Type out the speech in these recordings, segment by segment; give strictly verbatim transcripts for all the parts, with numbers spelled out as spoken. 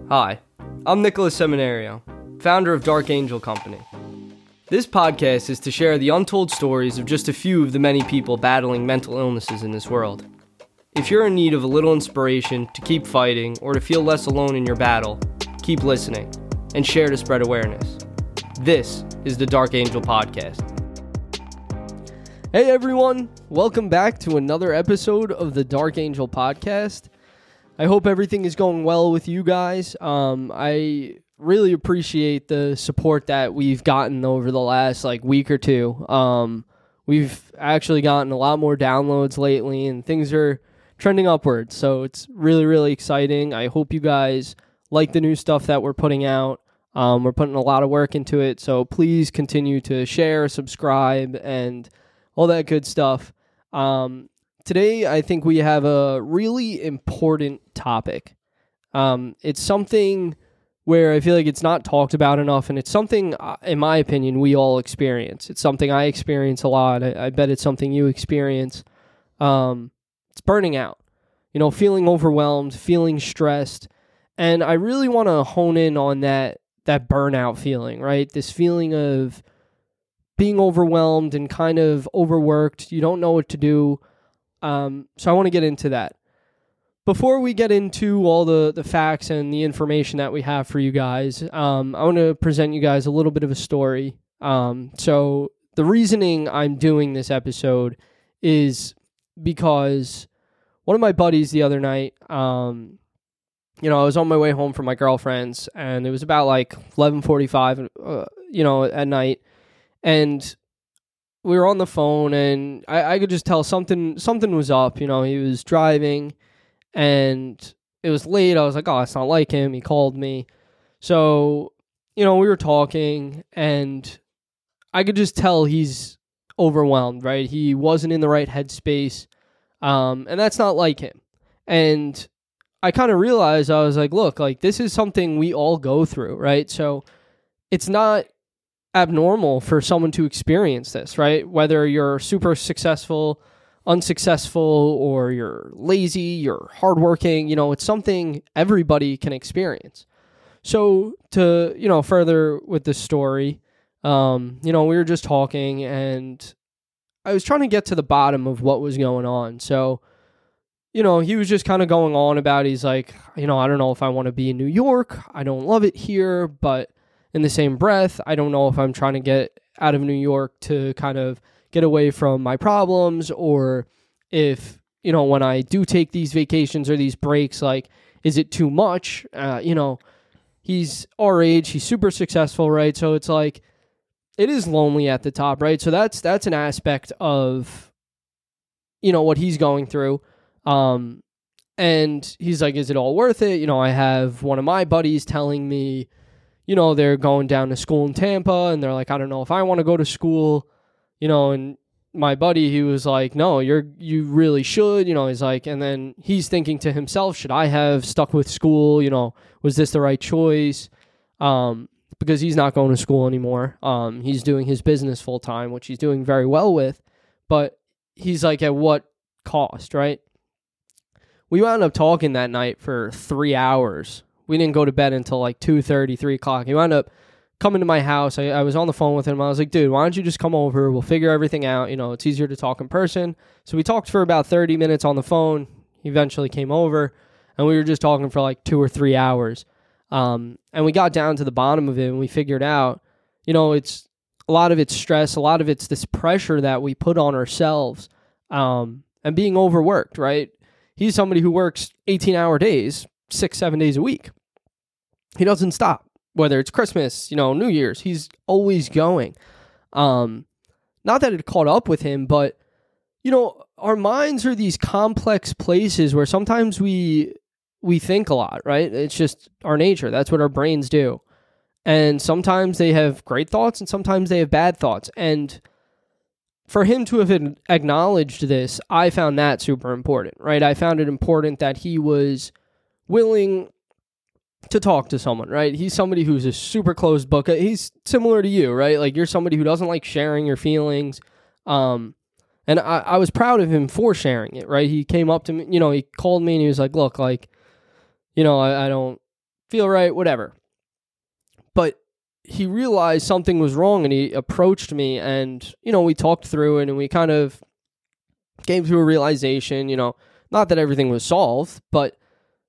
Hi, I'm Nicholas Seminario, founder of Dark Angel Company. This podcast is to share the untold stories of just a few of the many people battling mental illnesses in this world. If you're in need of a little inspiration to keep fighting or to feel less alone in your battle, keep listening and share to spread awareness. This is the Dark Angel Podcast. Hey everyone, welcome back to another episode of the Dark Angel Podcast. I hope everything is going well with you guys. Um, I really appreciate the support that we've gotten over the last like week or two. Um, we've actually gotten a lot more downloads lately, and things are trending upwards. So it's really, really exciting. I hope you guys like the new stuff that we're putting out. Um, we're putting a lot of work into it. So please continue to share, subscribe, and all that good stuff. Um, Today, I think we have a really important topic. Um, it's something where I feel like it's not talked about enough, and it's something, in my opinion, we all experience. It's something I experience a lot. I, I bet it's something you experience. Um, it's burning out, you know, feeling overwhelmed, feeling stressed, and I really want to hone in on that that burnout feeling, right? This feeling of being overwhelmed and kind of overworked. You don't know what to do. Um, so I want to get into that. Before we get into all the, the facts and the information that we have for you guys, um, I want to present you guys a little bit of a story. Um, so the reasoning I'm doing this episode is because one of my buddies the other night, um, you know, I was on my way home from my girlfriend's, and it was about like eleven forty-five, uh, you know, at night, and we were on the phone, and I, I could just tell something something was up. You know, he was driving, and it was late. I was like, oh, it's not like him. He called me. So, you know, we were talking, and I could just tell he's overwhelmed, right? He wasn't in the right headspace, um, and that's not like him. And I kind of realized, I was like, look, like, this is something we all go through, right? So it's not abnormal for someone to experience this, right? Whether you're super successful, unsuccessful, or you're lazy, you're hardworking, you know, it's something everybody can experience. So to, you know, further with this story, um, you know, we were just talking, and I was trying to get to the bottom of what was going on. So, you know, he was just kind of going on about, he's like, you know, I don't know if I want to be in New York. I don't love it here, but in the same breath, I don't know if I'm trying to get out of New York to kind of get away from my problems, or if, you know, when I do take these vacations or these breaks, like, is it too much? Uh, you know, he's our age, he's super successful, right? So it's like, it is lonely at the top, right? So that's that's an aspect of, you know, what he's going through. Um, and he's like, is it all worth it? You know, I have one of my buddies telling me, you know, they're going down to school in Tampa, and they're like, I don't know if I want to go to school, you know, and my buddy, he was like, no, you're, you really should, you know, he's like, and then he's thinking to himself, should I have stuck with school? You know, was this the right choice? Um, because he's not going to school anymore. Um, he's doing his business full time, which he's doing very well with, but he's like, at what cost, right? We wound up talking that night for three hours. We didn't go to bed until like two thirty, three o'clock. He wound up coming to my house. I, I was on the phone with him. I was like, dude, why don't you just come over? We'll figure everything out. You know, it's easier to talk in person. So we talked for about thirty minutes on the phone. He eventually came over, and we were just talking for like two or three hours. Um, and we got down to the bottom of it, and we figured out, you know, it's a lot of it's stress. A lot of it's this pressure that we put on ourselves, um, and being overworked, right? He's somebody who works eighteen-hour days, six, seven days a week. He doesn't stop, whether it's Christmas, you know, New Year's, he's always going. Um, not that it caught up with him, but, you know, our minds are these complex places where sometimes we, we think a lot, right? It's just our nature. That's what our brains do. And sometimes they have great thoughts, and sometimes they have bad thoughts. And for him to have acknowledged this, I found that super important, right? I found it important that he was willing to talk to someone, right? He's somebody who's a super closed book. He's similar to you, right? Like, you're somebody who doesn't like sharing your feelings. Um, and I, I was proud of him for sharing it, right? He came up to me, you know, he called me and he was like, look, like, you know, I, I don't, feel right, whatever. But he realized something was wrong and he approached me and, you know, we talked through it and we kind of came to a realization, you know, not that everything was solved, but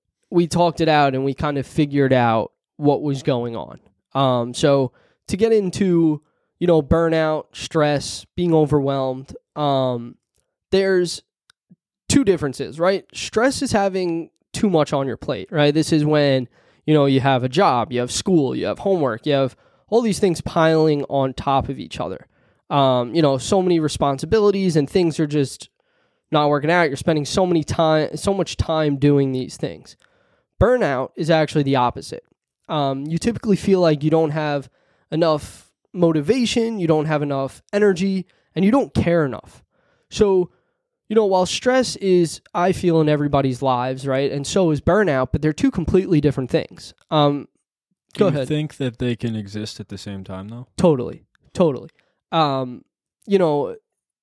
we talked it out and we kind of figured out what was going on. Um, so to get into, you know, burnout, stress, being overwhelmed, um, there's two differences, right? Stress is having too much on your plate, right? This is when, you know, you have a job, you have school, you have homework, you have all these things piling on top of each other. Um, you know, so many responsibilities and things are just not working out. You're spending so many time, so much time doing these things. Burnout is actually the opposite. Um, you typically feel like you don't have enough motivation, you don't have enough energy, and you don't care enough. So, you know, while stress is, I feel, in everybody's lives, right, and so is burnout, but they're two completely different things. Um, Do go you ahead. think that they can exist at the same time, though? Totally, totally. Um, you know,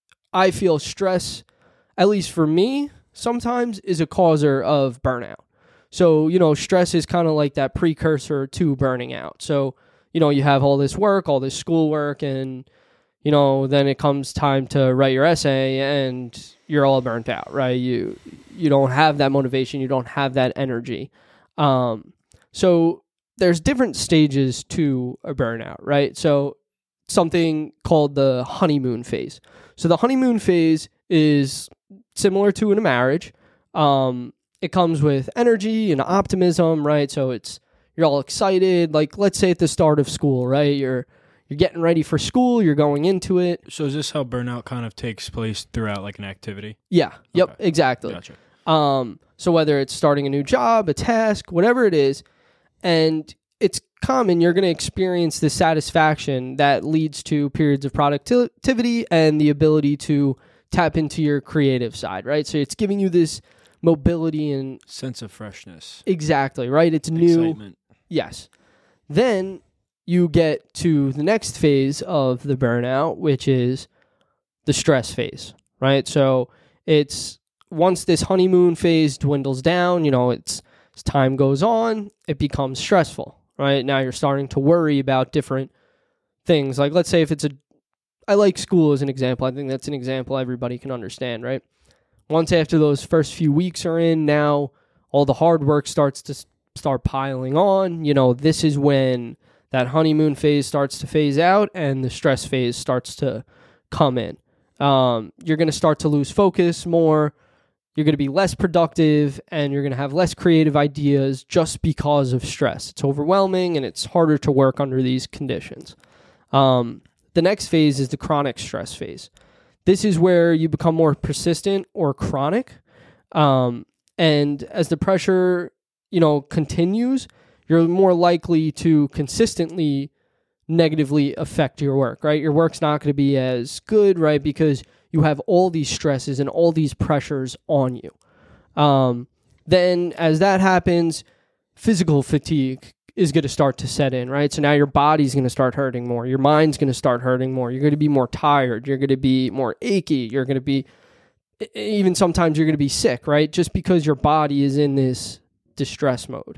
I feel stress, at least for me, sometimes is a causer of burnout. So, you know, stress is kind of like that precursor to burning out. So, you know, you have all this work, all this schoolwork, and, you know, then it comes time to write your essay and you're all burnt out, right? You you don't have that motivation, you don't have that energy. Um, so there's different stages to a burnout, right? So something called the honeymoon phase. So the honeymoon phase is similar to in a marriage. Um, it comes with energy and optimism, right? So it's you're all excited. Like, let's say at the start of school, right? You're you're getting ready for school. You're going into it. So is this how burnout kind of takes place throughout, like, an activity? Yeah. Yep. Okay. Exactly. Gotcha. Um, so whether it's starting a new job, a task, whatever it is, and it's common, you're going to experience the satisfaction that leads to periods of productivity and the ability to tap into your creative side, right? So it's giving you this mobility and sense of freshness. Exactly, right? It's new. Excitement. Yes. Then you get to the next phase of the burnout, which is the stress phase, right? So it's once this honeymoon phase dwindles down, you know, it's as time goes on, it becomes stressful, right? Now you're starting to worry about different things. Like, let's say if it's a, I like school as an example. I think that's an example everybody can understand, right? Once after those first few weeks are in, now all the hard work starts to s- start piling on. You know, this is when that honeymoon phase starts to phase out and the stress phase starts to come in. Um, you're going to start to lose focus more. You're going to be less productive and you're going to have less creative ideas just because of stress. It's overwhelming and it's harder to work under these conditions. Um, the next phase is the chronic stress phase. This is where you become more persistent or chronic. Um, and as the pressure, you know, continues, you're more likely to consistently negatively affect your work, right? Your work's not going to be as good, right? Because you have all these stresses and all these pressures on you. Um, then as that happens, physical fatigue is going to start to set in, right? So now your body's going to start hurting more. Your mind's going to start hurting more. You're going to be more tired. You're going to be more achy. You're going to be, even sometimes you're going to be sick, right? Just because your body is in this distress mode.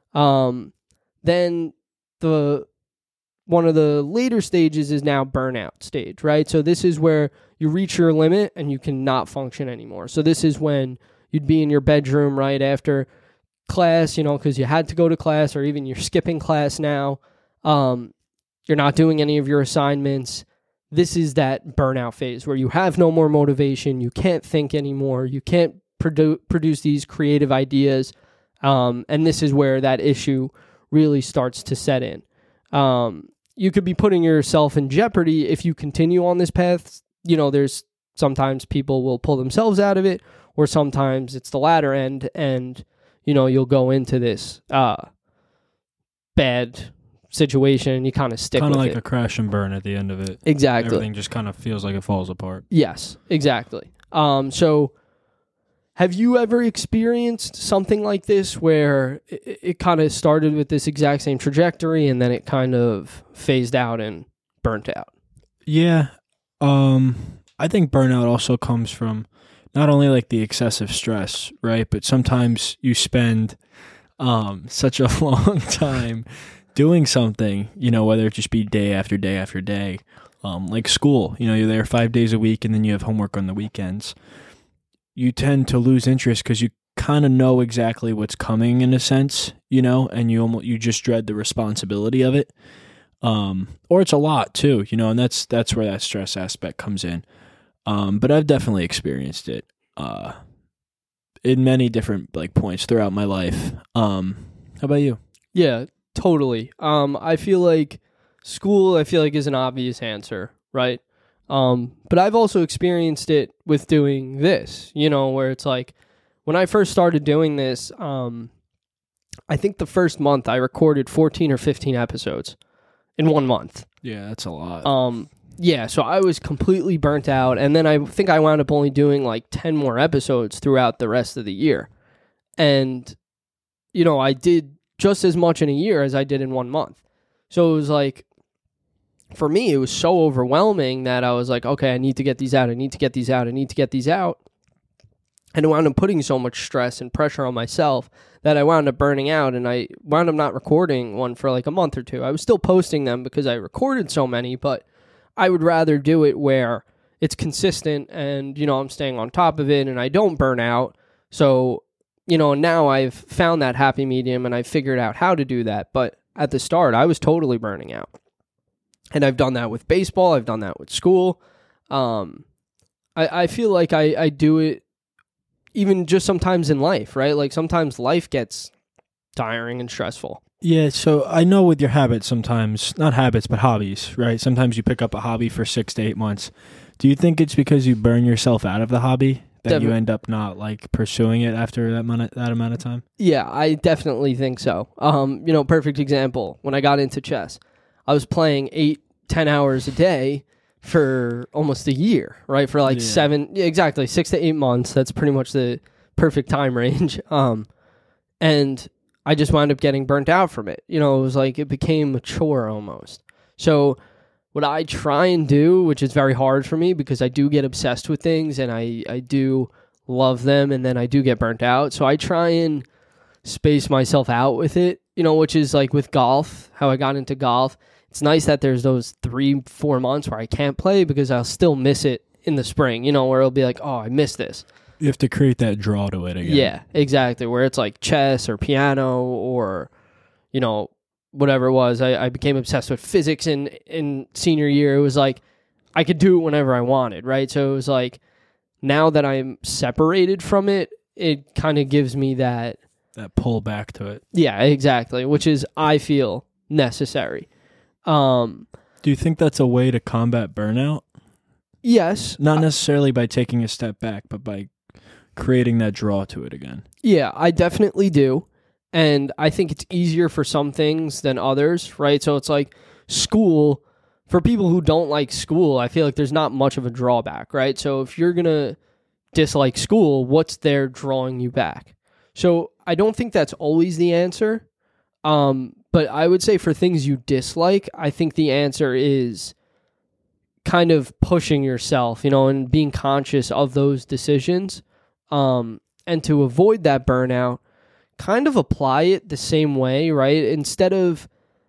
Um, then the one of the later stages is now burnout stage, right? So this is where you reach your limit and you cannot function anymore. So this is when you'd be in your bedroom right after class, you know, because you had to go to class, or even you're skipping class now. Um, you're not doing any of your assignments. This is that burnout phase where you have no more motivation. You can't think anymore. You can't produ- produce these creative ideas. Um, and this is where that issue really starts to set in. Um, you could be putting yourself in jeopardy if you continue on this path. You know, there's sometimes people will pull themselves out of it, or sometimes it's the latter end, and you know, you'll go into this uh, bad situation and you kind of stick Kind with of like it. a crash and burn at the end of it. Exactly. Everything just kind of feels like it falls apart. Yes, exactly. Um, so have you ever experienced something like this where it, it kind of started with this exact same trajectory and then it kind of phased out and burnt out? Yeah. Um, I think burnout also comes from not only like the excessive stress, right? But sometimes you spend um, such a long time doing something, you know, whether it just be day after day after day, um, like school, you know, you're there five days a week and then you have homework on the weekends. You tend to lose interest because you kind of know exactly what's coming in a sense, you know, and you almost, you just dread the responsibility of it. Um, or it's a lot too, you know, and that's, that's where that stress aspect comes in. Um, but I've definitely experienced it, uh, in many different like points throughout my life. Um, how about you? Yeah, totally. Um, I feel like school, I feel like is an obvious answer, right? Um, but I've also experienced it with doing this, you know, where it's like when I first started doing this, um, I think the first month I recorded fourteen or fifteen episodes in one month. Yeah, that's a lot. Um, yeah, so I was completely burnt out. And then I think I wound up only doing like ten more episodes throughout the rest of the year. And, you know, I did just as much in a year as I did in one month. So it was like, for me, it was so overwhelming that I was like, okay, I need to get these out. I need to get these out. I need to get these out. And it wound up putting so much stress and pressure on myself that I wound up burning out, and I wound up not recording one for like a month or two. I was still posting them because I recorded so many, but I would rather do it where it's consistent and, you know, I'm staying on top of it and I don't burn out. So, you know, now I've found that happy medium and I've figured out how to do that. But at the start, I was totally burning out. And I've done that with baseball. I've done that with school. Um, I, I feel like I, I do it even just sometimes in life, right? Like sometimes life gets tiring and stressful. Yeah, so I know with your habits sometimes, not habits, but hobbies, right? Sometimes you pick up a hobby for six to eight months. Do you think it's because you burn yourself out of the hobby that Defi- you end up not like pursuing it after that amount of, that amount of time? Yeah, I definitely think so. Um, you know, perfect example, when I got into chess, I was playing eight, ten hours a day for almost a year, right? For like yeah. seven, yeah, exactly, six to eight months. That's pretty much the perfect time range. Um, and I just wound up getting burnt out from it. You know, it was like it became a chore almost. So what I try and do, which is very hard for me because I do get obsessed with things and I, I do love them and then I do get burnt out. So I try and space myself out with it, you know, which is like with golf, how I got into golf. It's nice that there's those three, four months where I can't play because I'll still miss it in the spring, you know, where it'll be like, oh, I missed this. You have to create that draw to it again. Yeah, exactly. Where it's like chess or piano or, you know, whatever it was. I, I became obsessed with physics in, in senior year. It was like I could do it whenever I wanted, right? So it was like now that I'm separated from it, it kind of gives me that... That pull back to it. Yeah, exactly, which is, I feel, necessary. Um, Do you think that's a way to combat burnout? Yes. Not necessarily by taking a step back, but by creating that draw to it again. Yeah, I definitely do. And I think it's easier for some things than others, right? So it's like school, for people who don't like school, I feel like there's not much of a drawback, right? So if you're going to dislike school, what's there drawing you back? So I don't think that's always the answer. Um, but I would say for things you dislike, I think the answer is kind of pushing yourself, you know, and being conscious of those decisions. Um, and to avoid that burnout, kind of apply it the same way, right? Instead of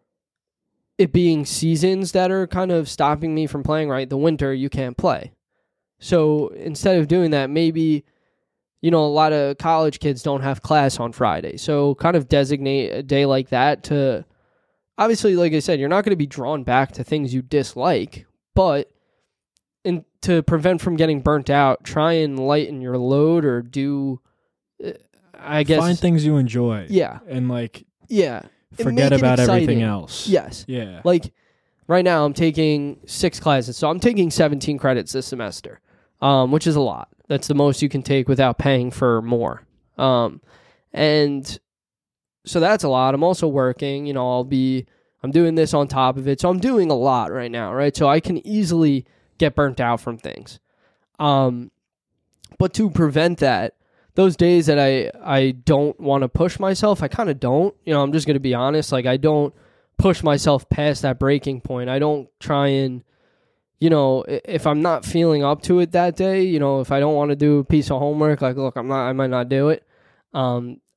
it being seasons that are kind of stopping me from playing, right? The winter, you can't play. So instead of doing that, maybe, you know, a lot of college kids don't have class on Friday. So kind of designate a day like that to, obviously, like I said, you're not going to be drawn back to things you dislike, but in, to prevent from getting burnt out, try and lighten your load or do, uh, I guess. Find things you enjoy. Yeah. And like, yeah. forget about everything else. Yes. Yeah. Like right now I'm taking six classes. So I'm taking seventeen credits this semester, um, which is a lot. That's the most you can take without paying for more. Um, and so that's a lot. I'm also working, you know, I'll be, I'm doing this on top of it. So I'm doing a lot right now, right? So I can easily get burnt out from things. Um, but to prevent that, those days that I, I don't want to push myself, I kind of don't. You know, I'm just going to be honest. Like, I don't push myself past that breaking point. I don't try and, you know, if I'm not feeling up to it that day, you know, if I don't want to do a piece of homework, like, look, I'm not, I might not do it. Um,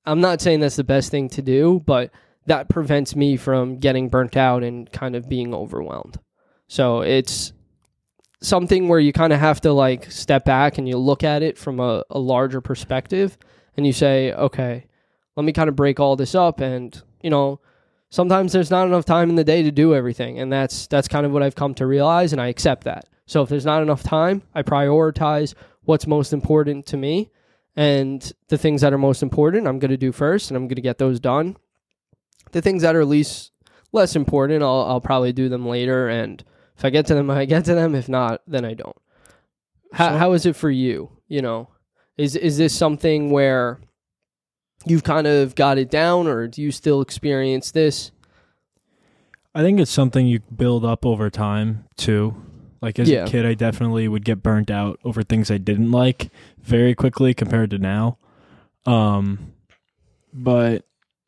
I'm not saying that's the best thing to do, but that prevents me from getting burnt out and kind of being overwhelmed. So it's something where you kind of have to like step back and you look at it from a, a larger perspective and you say, okay, let me kind of break all this up. And, you know, sometimes there's not enough time in the day to do everything. And that's, that's kind of what I've come to realize, and I accept that. So if there's not enough time, I prioritize what's most important to me, and the things that are most important, I'm going to do first, and I'm going to get those done. The things that are least less important, I'll, I'll probably do them later. And if I get to them, I get to them. If not, then I don't. How, so, how is it for you? You know, is is this something where you've kind of got it down, or do you still experience this? I think it's something you build up over time too. Like as yeah. a kid, I definitely would get burnt out over things I didn't like very quickly compared to now. Um, but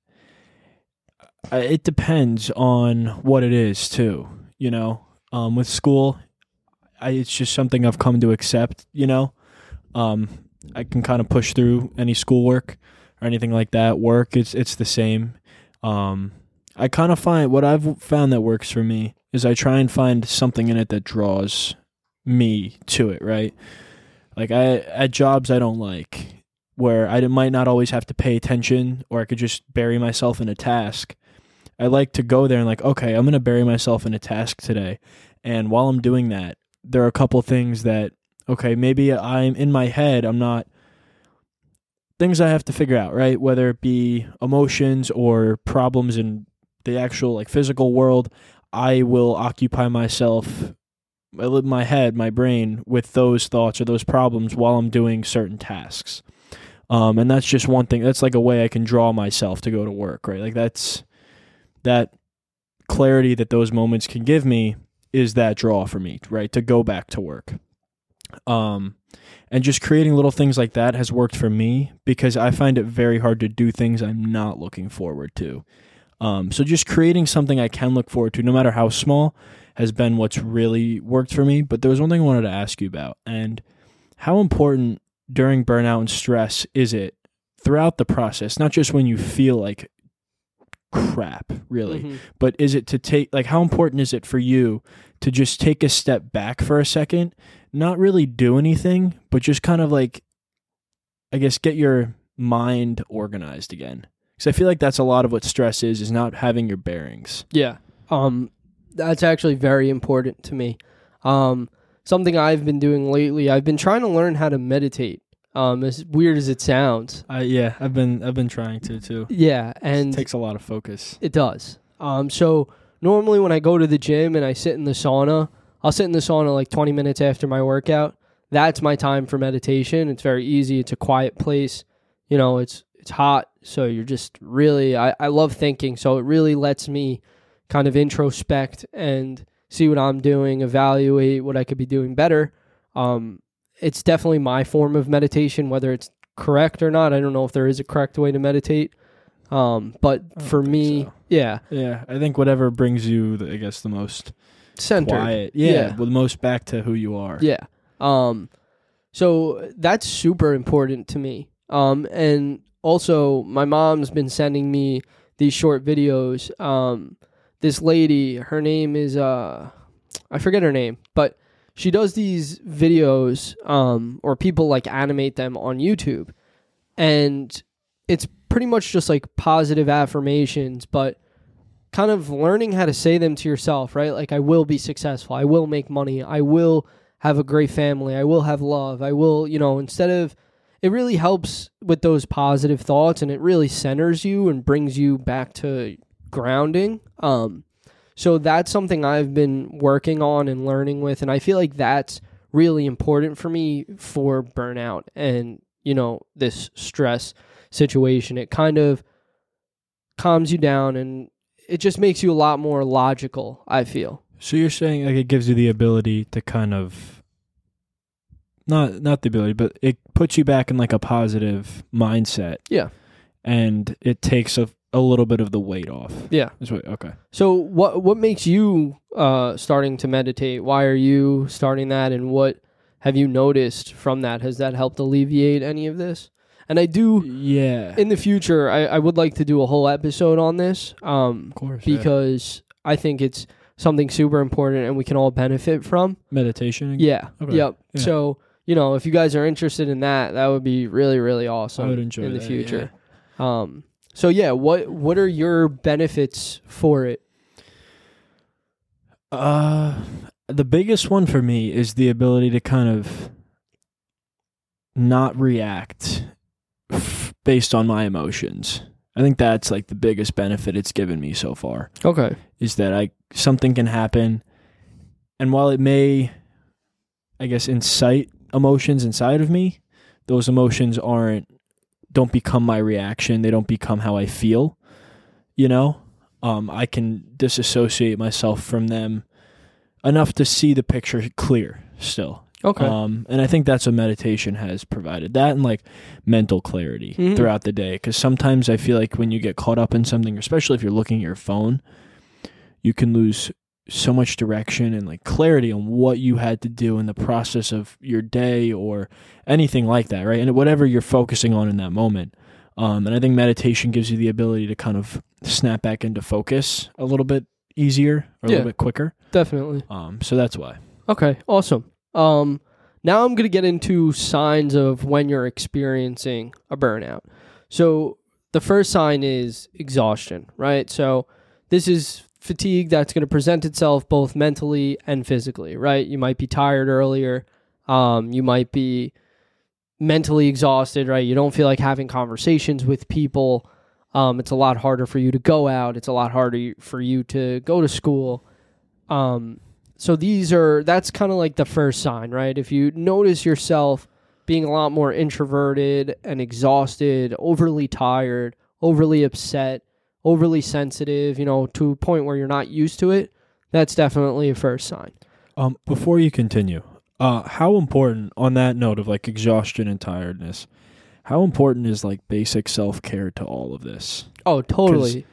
it depends on what it is too. You know, um, with school, I, it's just something I've come to accept. You know, um, I can kind of push through any schoolwork or anything like that. Work, it's it's the same. Um, I kind of find what I've found that works for me is I try and find something in it that draws me to it, right? Like I at jobs I don't like, where I might not always have to pay attention, or I could just bury myself in a task. I like to go there and like, okay, I'm going to bury myself in a task today. And while I'm doing that, there are a couple things that, okay, maybe I'm in my head, I'm not, things I have to figure out, right? Whether it be emotions or problems in the actual like physical world, I will occupy myself, my head, my brain with those thoughts or those problems while I'm doing certain tasks. Um, and that's just one thing. That's like a way I can draw myself to go to work, right? Like that's, that clarity that those moments can give me is that draw for me, right? To go back to work. Um, and just creating little things like that has worked for me because I find it very hard to do things I'm not looking forward to. Um, so just creating something I can look forward to, no matter how small, has been what's really worked for me. But there was one thing I wanted to ask you about, and how important during burnout and stress is it throughout the process, not just when you feel like crap, really, mm-hmm. but is it to take, like, how important is it for you to just take a step back for a second, not really do anything, but just kind of like, I guess, get your mind organized again? Because I feel like that's a lot of what stress is, is not having your bearings. Yeah. Um, that's actually very important to me. Um, something I've been doing lately, I've been trying to learn how to meditate. Um, as weird as it sounds. Uh, yeah, I've been I've been trying to too. Yeah, and it takes a lot of focus. It does. Um, so normally when I go to the gym and I sit in the sauna, I'll sit in the sauna like twenty minutes after my workout. That's my time for meditation. It's very easy. It's a quiet place. You know, it's it's hot, so you're just really, I, I love thinking, so it really lets me kind of introspect and see what I'm doing, evaluate what I could be doing better. Um, it's definitely my form of meditation, whether it's correct or not. I don't know if there is a correct way to meditate. Um, but for me, so. yeah. Yeah, I think whatever brings you, the, I guess, the most centered. Quiet. Yeah, yeah. Well, the most back to who you are. Yeah. Um, so that's super important to me. Um, and also, my mom's been sending me these short videos. Um, this lady, her name is, uh, I forget her name, but she does these videos, um, or people like animate them on YouTube. And it's pretty much just like positive affirmations, but kind of learning how to say them to yourself, right? Like, I will be successful. I will make money. I will have a great family. I will have love. I will, you know, instead of, it really helps with those positive thoughts, and it really centers you and brings you back to grounding. Um, so that's something I've been working on and learning with, and I feel like that's really important for me for burnout and, you know, this stress situation. It kind of calms you down, and it just makes you a lot more logical, I feel. So you're saying like it gives you the ability to kind of, not not the ability, but it puts you back in like a positive mindset. Yeah. And it takes a, a little bit of the weight off. Yeah. That's what, okay. So what what makes you uh, starting to meditate? Why are you starting that, and what have you noticed from that? Has that helped alleviate any of this? And I do, yeah. in the future, I, I would like to do a whole episode on this. Um, of course. Because yeah. I think it's something super important and we can all benefit from. Meditation? Yeah. Okay. Yep. Yeah. So, you know, if you guys are interested in that, that would be really, really awesome. I would enjoy in the that, future. Yeah. Um, so, yeah, what what are your benefits for it? Uh, the biggest one for me is the ability to kind of not react f- based on my emotions. I think that's like the biggest benefit it's given me so far. Okay. Is that I something can happen, and while it may, I guess, incite emotions inside of me, those emotions aren't don't become my reaction. They don't become how I feel. You know, um, I can disassociate myself from them enough to see the picture clear still. Okay. Um, and I think that's what meditation has provided. That and like mental clarity mm-hmm. throughout the day. Because sometimes I feel like when you get caught up in something, especially if you're looking at your phone, you can lose so much direction and like clarity on what you had to do in the process of your day or anything like that, right? And whatever you're focusing on in that moment. Um, and I think meditation gives you the ability to kind of snap back into focus a little bit easier or a yeah, little bit quicker. Definitely. Um, so that's why. Okay, awesome. Um, now I'm going to get into signs of when you're experiencing a burnout. So the first sign is exhaustion, right? So this is fatigue that's going to present itself both mentally and physically, right? You might be tired earlier. Um, you might be mentally exhausted, right? You don't feel like having conversations with people. Um, it's a lot harder for you to go out. It's a lot harder for you to go to school. Um, so these are, that's kind of like the first sign, right? If you notice yourself being a lot more introverted and exhausted, overly tired, overly upset, overly sensitive, you know, to a point where you're not used to it, that's definitely a first sign. Um, before you continue, uh, how important, on that note of like exhaustion and tiredness, how important is like basic self-care to all of this? Oh, totally.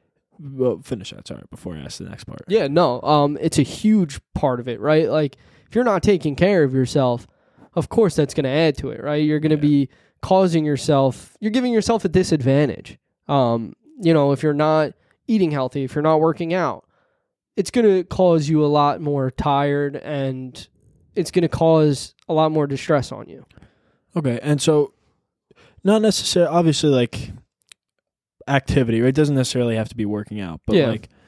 Well, finish that, sorry, before I ask the next part. Yeah, no, um, it's a huge part of it, right? Like, if you're not taking care of yourself, of course that's going to add to it, right? You're going to yeah. be causing yourself, you're giving yourself a disadvantage. Um, you know, if you're not eating healthy, if you're not working out, it's going to cause you a lot more tired and it's going to cause a lot more distress on you. Okay, and so not necessarily, obviously, like activity, right? It doesn't necessarily have to be working out, but yeah. like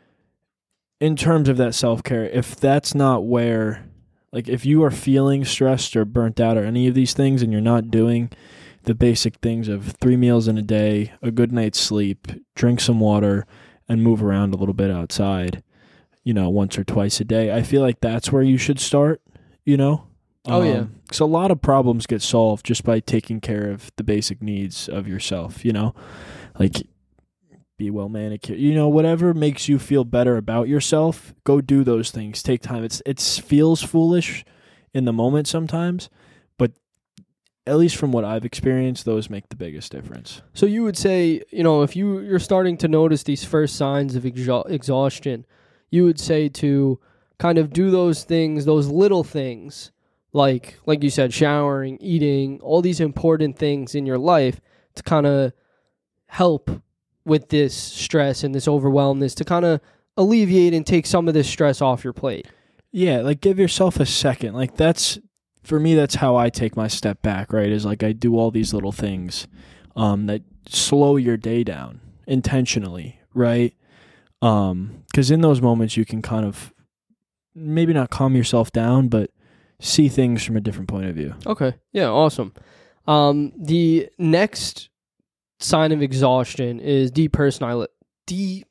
in terms of that self-care, if that's not where, like if you are feeling stressed or burnt out or any of these things and you're not doing the basic things of three meals in a day, a good night's sleep, drink some water, and move around a little bit outside, you know, once or twice a day, I feel like that's where you should start, you know? Oh, um, yeah. Because a lot of problems get solved just by taking care of the basic needs of yourself, you know? Like, be well manicured, you know, whatever makes you feel better about yourself, go do those things. Take time. It's it feels foolish in the moment sometimes, but at least from what I've experienced, those make the biggest difference. So you would say, you know, if you, you're starting to notice these first signs of exha- exhaustion, you would say to kind of do those things, those little things, like like you said, showering, eating, all these important things in your life to kind of help with this stress and this overwhelmness, to kind of alleviate and take some of this stress off your plate. Yeah, like give yourself a second. Like that's, for me, that's how I take my step back, right? Is like I do all these little things um, that slow your day down intentionally, right? Um, 'cause in those moments you can kind of maybe not calm yourself down, but see things from a different point of view. Okay. Yeah, awesome. Um, the next sign of exhaustion is depersonal de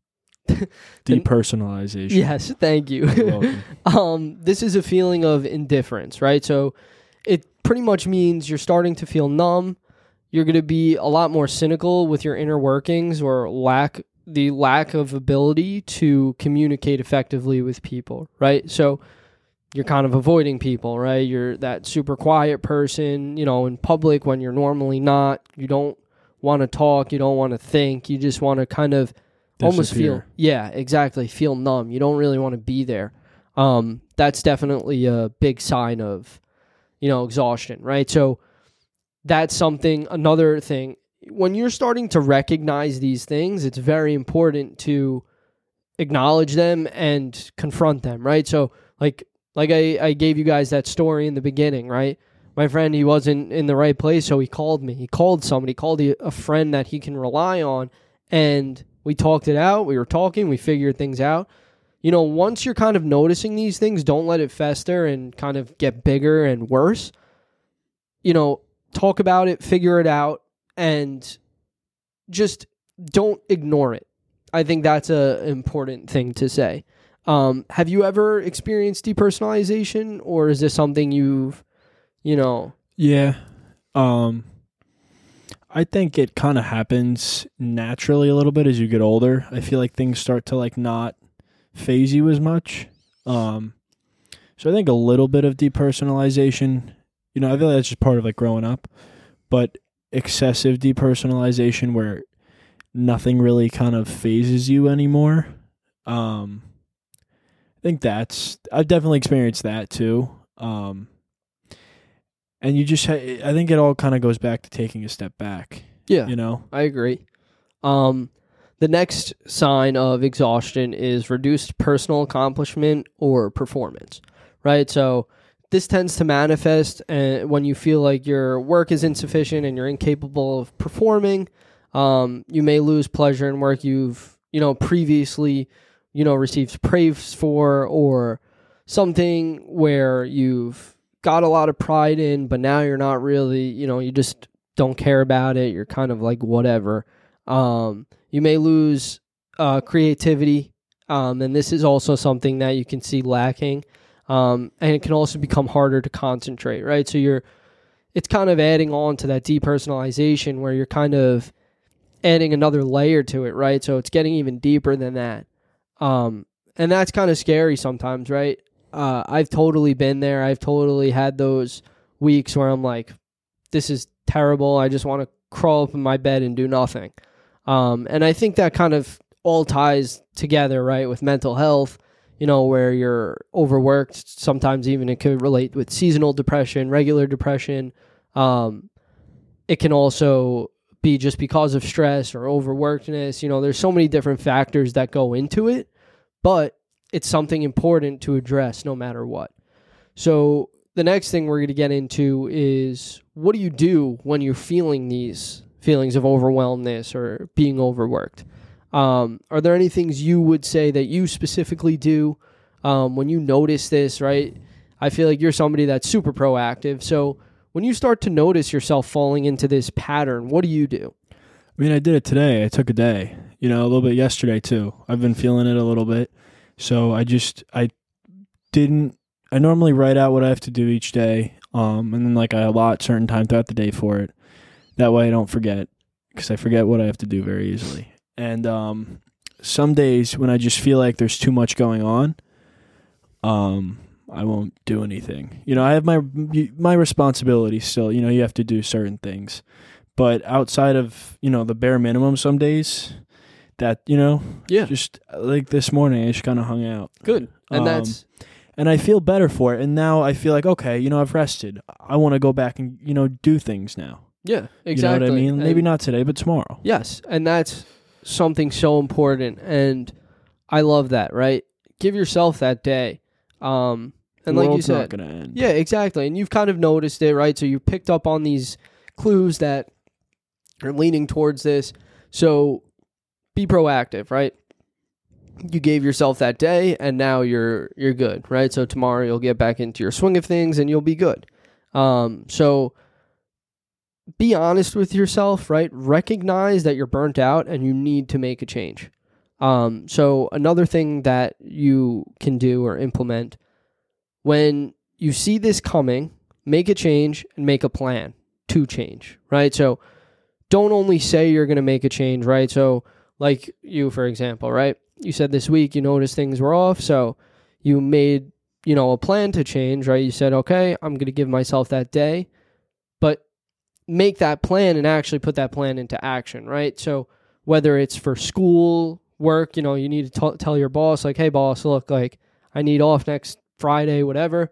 depersonalization. Yes, thank you. You're welcome. um, this is a feeling of indifference, right? So it pretty much means you're starting to feel numb. You're going to be a lot more cynical with your inner workings, or lack the lack of ability to communicate effectively with people, right? So you're kind of avoiding people, right? You're that super quiet person, you know, in public when you're normally not. You don't want to talk. You don't want to think. You just want to kind of almost feel, yeah, exactly, feel numb. You don't really want to be there. Um, that's definitely a big sign of, you know, exhaustion, right? So that's something, another thing. When you're starting to recognize these things, it's very important to acknowledge them and confront them, right? So like like I, I gave you guys that story in the beginning, right? My friend, he wasn't in the right place, so he called me. He called somebody, he called a friend that he can rely on, and we talked it out. We were talking, we figured things out. You know, once you're kind of noticing these things, don't let it fester and kind of get bigger and worse. You know, talk about it, figure it out, and just don't ignore it. I think that's an important thing to say. Um, have you ever experienced depersonalization, or is this something you've, you know? Yeah. Um, I think it kind of happens naturally a little bit as you get older. I feel like things start to like not phase you as much. Um, so I think a little bit of depersonalization, you know, I feel like that's just part of like growing up, but excessive depersonalization where nothing really kind of phases you anymore. Um, I think that's, I've definitely experienced that too. Um, and you just, ha- I think it all kind of goes back to taking a step back. Yeah, you know, I agree. Um, the next sign of exhaustion is reduced personal accomplishment or performance, right? So this tends to manifest uh, when you feel like your work is insufficient and you're incapable of performing. Um, you may lose pleasure in work you've, you know, previously, you know, received praise for, or something where you've got a lot of pride in, but now you're not really, you know, you just don't care about it. You're kind of like whatever. Um, you may lose uh, creativity, um, and this is also something that you can see lacking. Um, and it can also become harder to concentrate, right? So you're, it's kind of adding on to that depersonalization where you're kind of adding another layer to it, right? So it's getting even deeper than that. Um, and that's kind of scary sometimes, right? Uh, I've totally been there. I've totally had those weeks where I'm like, this is terrible. I just want to crawl up in my bed and do nothing. Um, and I think that kind of all ties together, right, with mental health, you know, where you're overworked. Sometimes even it could relate with seasonal depression, regular depression. Um, it can also be just because of stress or overworkedness. You know, there's so many different factors that go into it, but it's something important to address no matter what. So the next thing we're going to get into is, what do you do when you're feeling these feelings of overwhelmedness or being overworked? Um, are there any things you would say that you specifically do um, when you notice this, right? I feel like you're somebody that's super proactive. So when you start to notice yourself falling into this pattern, what do you do? I mean, I did it today. I took a day, you know, a little bit yesterday too. I've been feeling it a little bit. So I just, I didn't, I normally write out what I have to do each day. Um, and then like I allot certain time throughout the day for it. That way I don't forget, because I forget what I have to do very easily. And um, some days when I just feel like there's too much going on, um, I won't do anything. You know, I have my my responsibilities still. You know, you have to do certain things. But outside of, you know, the bare minimum some days, that, you know, yeah, just like this morning, I just kind of hung out. Good. And um, that's... And I feel better for it. And now I feel like, okay, you know, I've rested. I want to go back and, you know, do things now. Yeah, exactly. You know what I mean? Maybe and not today, but tomorrow. Yes, and that's something so important, and I love that, right? Give yourself that day. Um, and the like world's you not said, gonna end. Yeah, exactly. And you've kind of noticed it, right? So you picked up on these clues that are leaning towards this. So be proactive, right? You gave yourself that day, and now you're you're good, right? So tomorrow you'll get back into your swing of things, and you'll be good. Um, so be honest with yourself, right? Recognize that you're burnt out and you need to make a change. Um, so another thing that you can do or implement, when you see this coming, make a change and make a plan to change, right? So don't only say you're going to make a change, right? So like you, for example, right? You said this week you noticed things were off, so you made, you know, a plan to change, right? You said, okay, I'm going to give myself that day, but make that plan and actually put that plan into action, right? So whether it's for school, work, you know, you need to t- tell your boss, like, hey, boss, look, like, I need off next Friday, whatever.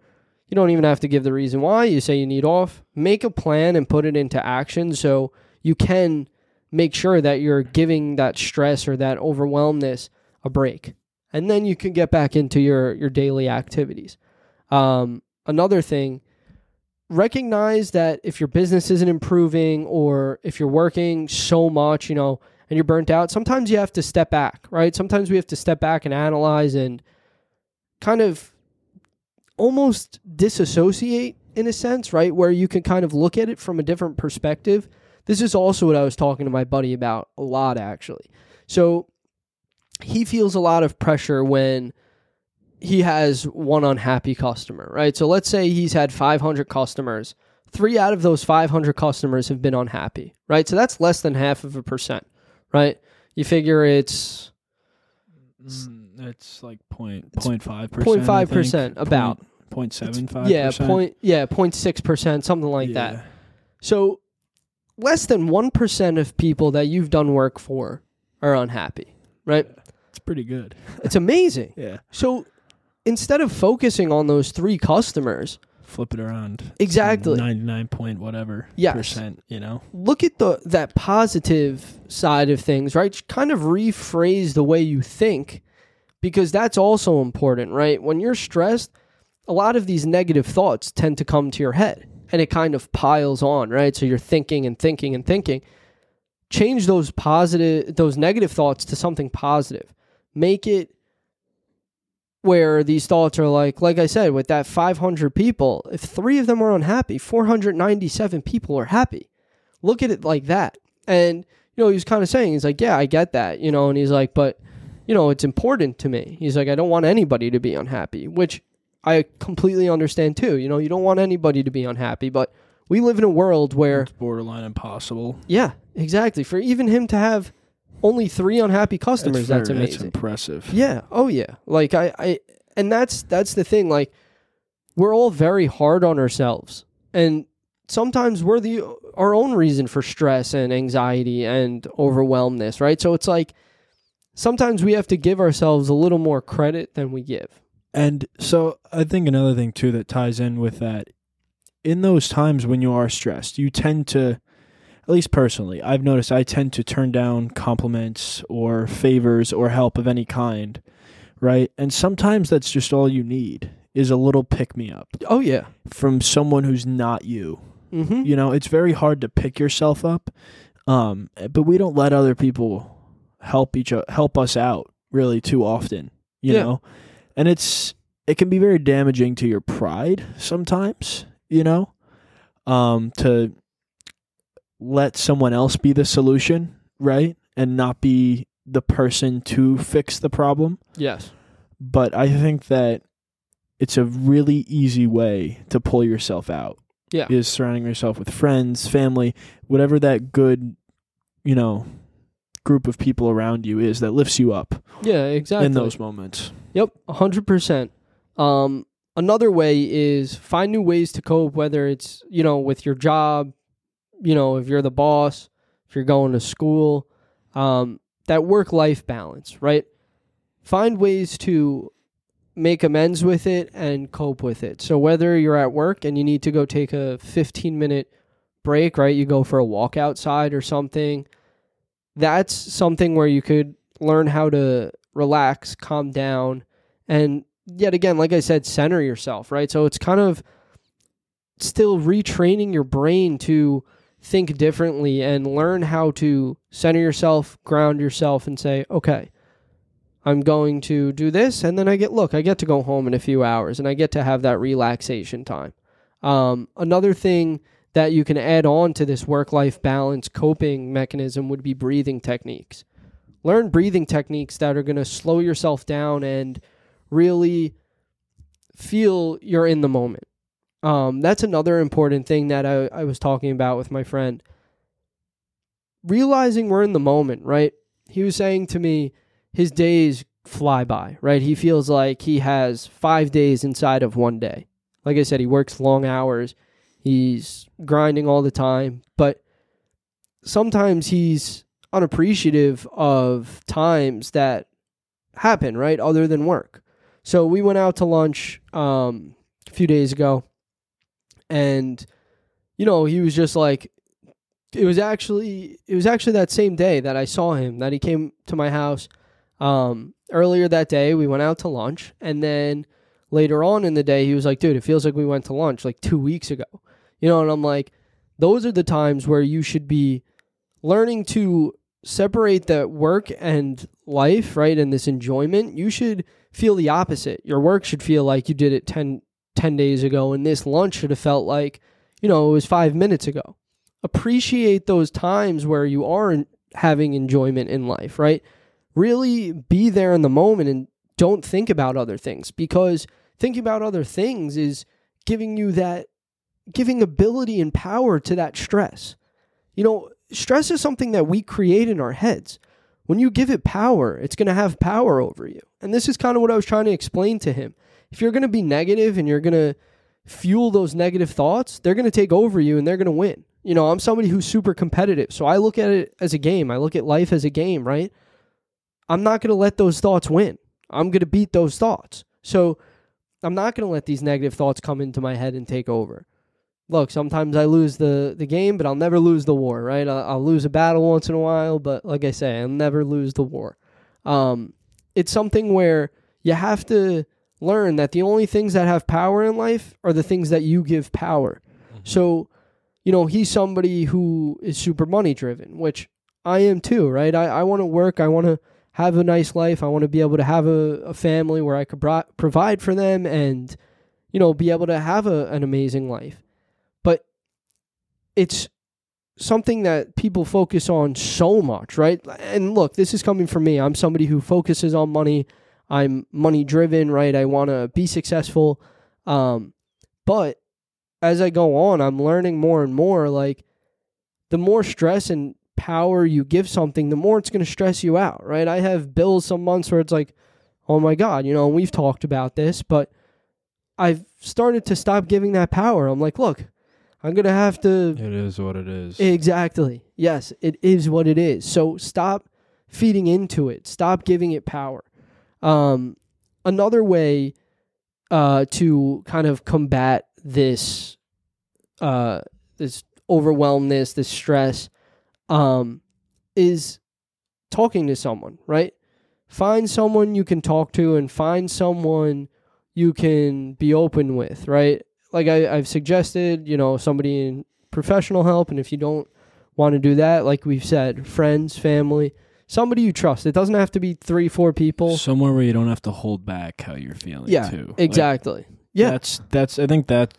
You don't even have to give the reason why. You say you need off. Make a plan and put it into action so you can make sure that you're giving that stress or that overwhelmness a break. And then you can get back into your, your daily activities. Um, another thing, recognize that if your business isn't improving or if you're working so much, you know, and you're burnt out, sometimes you have to step back, right? Sometimes we have to step back and analyze and kind of almost disassociate in a sense, right? Where you can kind of look at it from a different perspective. This is also what I was talking to my buddy about a lot, actually. So he feels a lot of pressure when he has one unhappy customer, right? So let's say he's had five hundred customers. Three out of those five hundred customers have been unhappy, right? So that's less than half of a percent, right? You figure it's... Mm, it's like point, point five percent. Point five percent, about. Point, point seven five yeah, percent. point, yeah, point six percent, something like yeah. that. So less than one percent of people that you've done work for are unhappy, right? Yeah, it's pretty good. It's amazing. Yeah. So instead of focusing on those three customers, flip it around. Exactly. ninety-nine point whatever yes. percent, you know? Look at the that positive side of things, right? Kind of rephrase the way you think, because that's also important, right? When you're stressed, a lot of these negative thoughts tend to come to your head and it kind of piles on, right? So you're thinking and thinking and thinking. Change those positive, those negative thoughts to something positive. Make it where these thoughts are like, like I said, with that five hundred people, if three of them are unhappy, four hundred ninety-seven people are happy. Look at it like that. And, you know, he was kind of saying, he's like, yeah, I get that, you know, and he's like, but, you know, it's important to me. He's like, I don't want anybody to be unhappy, which I completely understand too. You know, you don't want anybody to be unhappy, but we live in a world where it's borderline impossible. Yeah, exactly. For even him to have only three unhappy customers, that's, that's very, amazing. That's impressive. Yeah. Oh yeah. Like I, I, and that's, that's the thing. Like we're all very hard on ourselves, and sometimes we're the, our own reason for stress and anxiety and overwhelmness. Right. So it's like, sometimes we have to give ourselves a little more credit than we give. And so I think another thing too that ties in with that, in those times when you are stressed, you tend to, at least personally, I've noticed I tend to turn down compliments or favors or help of any kind, right? And sometimes that's just all you need is a little pick-me-up. Oh, yeah. From someone who's not you. Mm-hmm. You know, it's very hard to pick yourself up, um, but we don't let other people help each o- help us out really too often, you Yeah. know? And it's it can be very damaging to your pride sometimes, you know, um, to let someone else be the solution, right? And not be the person to fix the problem. Yes. But I think that it's a really easy way to pull yourself out. Yeah. Is surrounding yourself with friends, family, whatever that good, you know, group of people around you is that lifts you up. Yeah, exactly. In those moments. Yep, one hundred percent. Um, another way is find new ways to cope, whether it's, you know, with your job, you know, if you're the boss, if you're going to school, um, that work-life balance, right? Find ways to make amends with it and cope with it. So whether you're at work and you need to go take a fifteen-minute break, right? You go for a walk outside or something. That's something where you could learn how to relax, calm down, and yet again, like I said, center yourself, right? So it's kind of still retraining your brain to think differently and learn how to center yourself, ground yourself, and say, okay, I'm going to do this, and then I get, look, I get to go home in a few hours, and I get to have that relaxation time. Um, another thing that you can add on to this work-life balance coping mechanism would be breathing techniques. Learn breathing techniques that are going to slow yourself down and really feel you're in the moment. Um, that's another important thing that I, I was talking about with my friend. Realizing we're in the moment, right? He was saying to me, his days fly by, right? He feels like he has five days inside of one day. Like I said, he works long hours. He's grinding all the time, but sometimes he's unappreciative of times that happen, right? Other than work. So we went out to lunch um, a a few days ago. And, you know, he was just like, it was actually, it was actually that same day that I saw him, that he came to my house. Um, earlier that day, we went out to lunch. And then later on in the day, he was like, dude, it feels like we went to lunch like two weeks ago. You know, and I'm like, those are the times where you should be learning to separate the work and life, right? And this enjoyment. You should feel the opposite. Your work should feel like you did it ten, ten days ago, and this lunch should have felt like, you know, it was five minutes ago. Appreciate those times where you are having enjoyment in life, right? Really be there in the moment and don't think about other things, because thinking about other things is giving you that, giving ability and power to that stress. You know, stress is something that we create in our heads. When you give it power, it's going to have power over you. And this is kind of what I was trying to explain to him. If you're going to be negative and you're going to fuel those negative thoughts, they're going to take over you and they're going to win. You know, I'm somebody who's super competitive, so I look at it as a game. I look at life as a game, right? I'm not going to let those thoughts win. I'm going to beat those thoughts. So I'm not going to let these negative thoughts come into my head and take over. Look, sometimes I lose the, the game, but I'll never lose the war, right? I'll, I'll lose a battle once in a while, but like I say, I'll never lose the war. Um, it's something where you have to learn that the only things that have power in life are the things that you give power. Mm-hmm. So, you know, he's somebody who is super money driven, which I am too, right? I, I want to work. I want to have a nice life. I want to be able to have a, a family where I could bro- provide for them and, you know, be able to have a, an amazing life. But it's something that people focus on so much, right? And look, this is coming from me. I'm somebody who focuses on money. I'm money driven, right? I want to be successful. Um, but as I go on, I'm learning more and more, like the more stress and power you give something, the more it's going to stress you out, right? I have bills some months where it's like, oh my God, you know, we've talked about this, but I've started to stop giving that power. I'm like, look, I'm going to have to... It is what it is. Exactly. Yes, it is what it is. So stop feeding into it. Stop giving it power. Um, another way uh, to kind of combat this, uh, this overwhelmness, this stress, um, is talking to someone, right? Find someone you can talk to and find someone you can be open with, right? Like I, I've suggested, you know, somebody in professional help. And if you don't want to do that, like we've said, friends, family, somebody you trust. It doesn't have to be three, four people. Somewhere where you don't have to hold back how you're feeling, yeah, too. Exactly. Like, yeah. That's, that's, I think that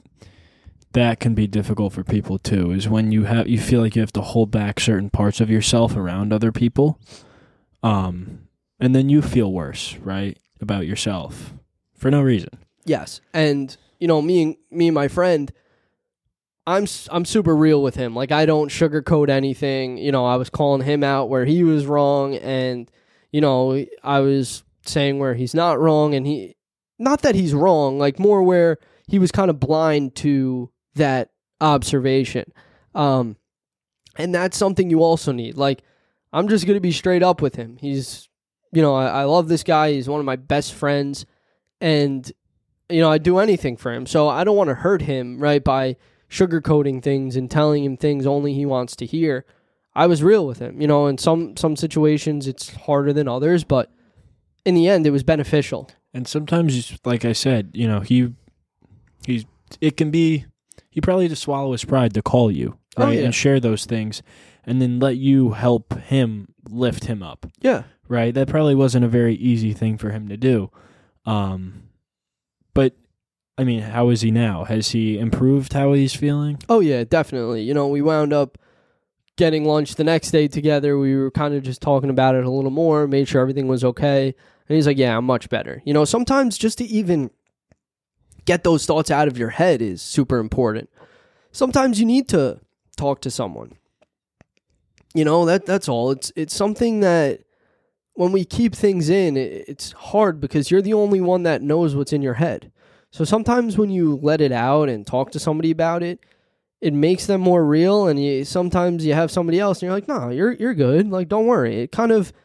that can be difficult for people, too, is when you have, you feel like you have to hold back certain parts of yourself around other people. Um, and then you feel worse, right, about yourself for no reason. Yes. And, you know, me and me and my friend, I'm I'm super real with him. Like, I don't sugarcoat anything. You know, I was calling him out where he was wrong, and, you know, I was saying where he's not wrong, and he, not that he's wrong, like more where he was kind of blind to that observation. Um, and that's something you also need. Like, I'm just going to be straight up with him. He's, you know, I, I love this guy. He's one of my best friends, and you know, I'd do anything for him. So I don't want to hurt him, right, by sugarcoating things and telling him things only he wants to hear. I was real with him. You know, in some, some situations it's harder than others, but in the end it was beneficial. And sometimes, like I said, you know, he, he's, it can be, he probably had to swallow his pride to call you, right, oh, yeah. and share those things, and then let you help him lift him up. Yeah. Right? That probably wasn't a very easy thing for him to do. Um, But, I mean, how is he now? Has he improved how he's feeling? Oh, yeah, definitely. You know, we wound up getting lunch the next day together. We were kind of just talking about it a little more, made sure everything was okay. And he's like, yeah, I'm much better. You know, sometimes just to even get those thoughts out of your head is super important. Sometimes you need to talk to someone. You know, that that's all. It's, it's something that when we keep things in, it's hard because you're the only one that knows what's in your head. So sometimes when you let it out and talk to somebody about it, it makes them more real. And you, sometimes you have somebody else and you're like, no, you're you're good. Like, don't worry. It kind of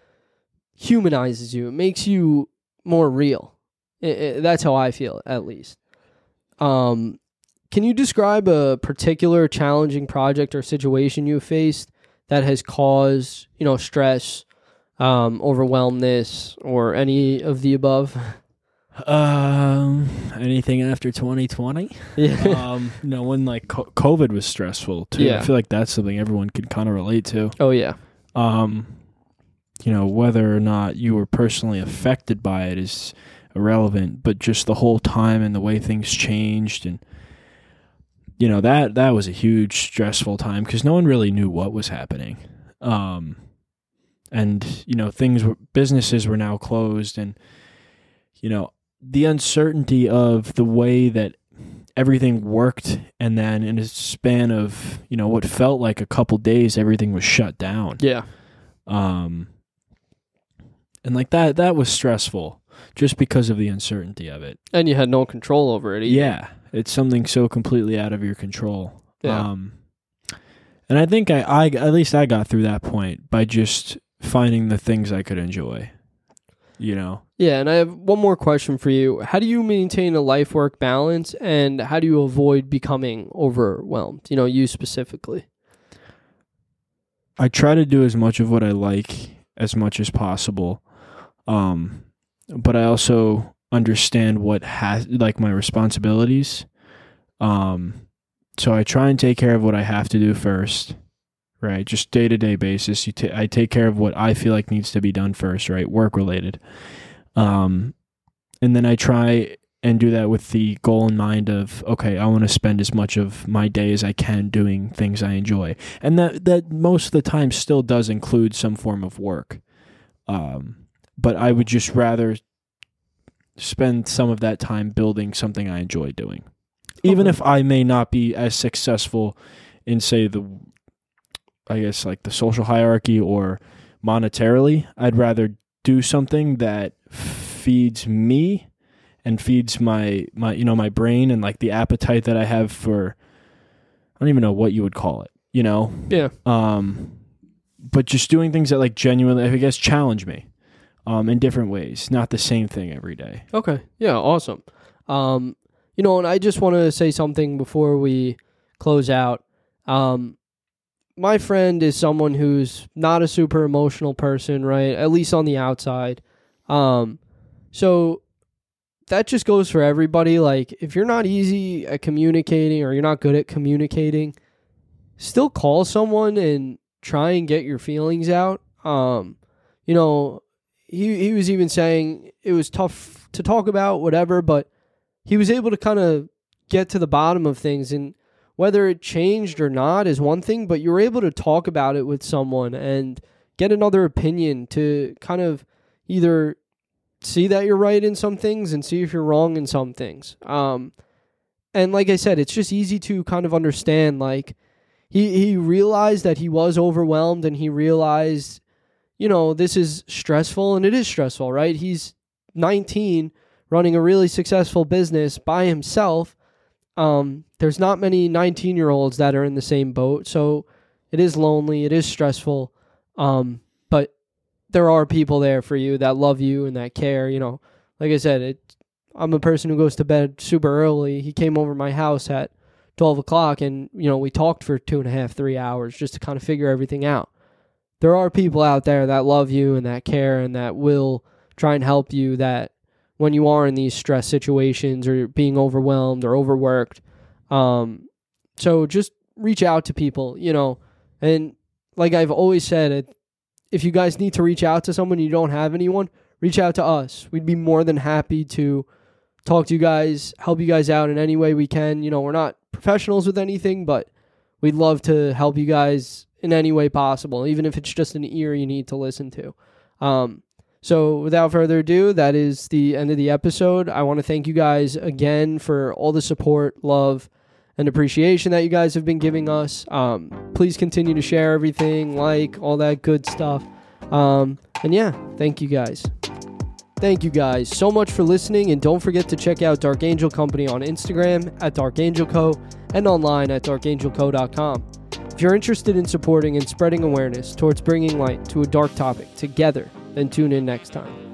humanizes you. It makes you more real. It, it, that's how I feel, at least. Um, can you describe a particular challenging project or situation you faced that has caused, you know, stress, um, overwhelmness, or any of the above? Um, anything after twenty twenty? Yeah. um, you know, when like co- COVID was stressful too. Yeah. I feel like that's something everyone can kind of relate to. Oh yeah. Um, you know, whether or not you were personally affected by it is irrelevant, but just the whole time and the way things changed, and you know, that that was a huge stressful time because no one really knew what was happening. Um, and you know, things were businesses were now closed, and you know, the uncertainty of the way that everything worked, and then in a span of, you know, what felt like a couple days, everything was shut down. Yeah. Um, and like that, that was stressful just because of the uncertainty of it. And you had no control over it either. Yeah. It's something so completely out of your control. Yeah. Um, and I think I, I, at least I got through that point by just finding the things I could enjoy, you know? Yeah, and I have one more question for you. How do you maintain a life-work balance, and how do you avoid becoming overwhelmed? You know, you specifically. I try to do as much of what I like as much as possible. Um, but I also understand what has, like, my responsibilities. Um, so I try and take care of what I have to do first, right? Just day-to-day basis. You ta- I take care of what I feel like needs to be done first, right? Work-related. Um, and then I try and do that with the goal in mind of, okay, I want to spend as much of my day as I can doing things I enjoy. And that, that most of the time still does include some form of work. Um, but I would just rather spend some of that time building something I enjoy doing. Even Okay. if I may not be as successful in, say, the, I guess, like the social hierarchy or monetarily, I'd rather do something that feeds me and feeds my, my, you know, my brain and like the appetite that I have for, I don't even know what you would call it, you know? Yeah. Um, but just doing things that like genuinely, I guess, challenge me, um, in different ways, not the same thing every day. Okay. Yeah, awesome. Um, you know, and I just want to say something before we close out. Um, my friend is someone who's not a super emotional person, right? At least on the outside. Um, so that just goes for everybody. Like, if you're not easy at communicating or you're not good at communicating, still call someone and try and get your feelings out. Um, you know, he he was even saying it was tough to talk about, whatever, but he was able to kind of get to the bottom of things, and whether it changed or not is one thing, but you were able to talk about it with someone and get another opinion to kind of either see that you're right in some things and see if you're wrong in some things. Um, and like I said, it's just easy to kind of understand, like, he, he realized that he was overwhelmed, and he realized, you know, this is stressful, and it is stressful, right? He's nineteen, running a really successful business by himself. Um, there's not many nineteen-year-olds that are in the same boat, so it is lonely, it is stressful, um, but there are people there for you that love you and that care. You know, like I said, it, I'm a person who goes to bed super early. He came over my house at twelve o'clock, and, you know, we talked for two and a half, three hours just to kind of figure everything out. There are people out there that love you and that care and that will try and help you, that when you are in these stress situations or being overwhelmed or overworked. Um, so just reach out to people, you know, and like I've always said, it, if you guys need to reach out to someone and you don't have anyone, reach out to us. We'd be more than happy to talk to you guys, help you guys out in any way we can. You know, we're not professionals with anything, but we'd love to help you guys in any way possible, even if it's just an ear you need to listen to. Um, So without further ado, that is the end of the episode. I want to thank you guys again for all the support, love, and appreciation that you guys have been giving us. Um, please continue to share everything, like, all that good stuff. Um, and yeah, thank you guys. Thank you guys so much for listening, and don't forget to check out Dark Angel Company on Instagram at Dark Angel Co. and online at dark angel co dot com. If you're interested in supporting and spreading awareness towards bringing light to a dark topic together, then tune in next time.